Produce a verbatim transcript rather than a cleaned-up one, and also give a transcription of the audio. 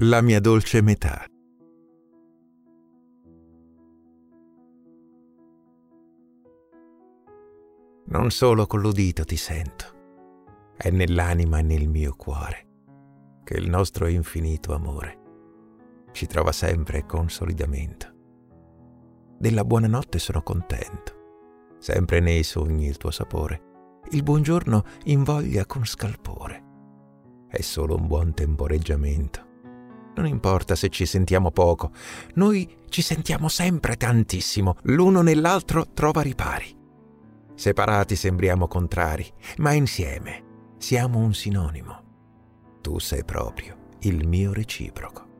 la mia dolce metà. Non solo con l'udito ti sento, è nell'anima e nel mio cuore che il nostro infinito amore ci trova sempre consolidamento. Della buonanotte sono contento, sempre nei sogni il tuo sapore, il buongiorno invoglia con scalpore. È solo un buon temporeggiamento. Non importa se ci sentiamo poco, noi ci sentiamo sempre tantissimo, l'uno nell'altro trova ripari. Separati sembriamo contrari, ma insieme siamo un sinonimo. Tu sei proprio il mio reciproco.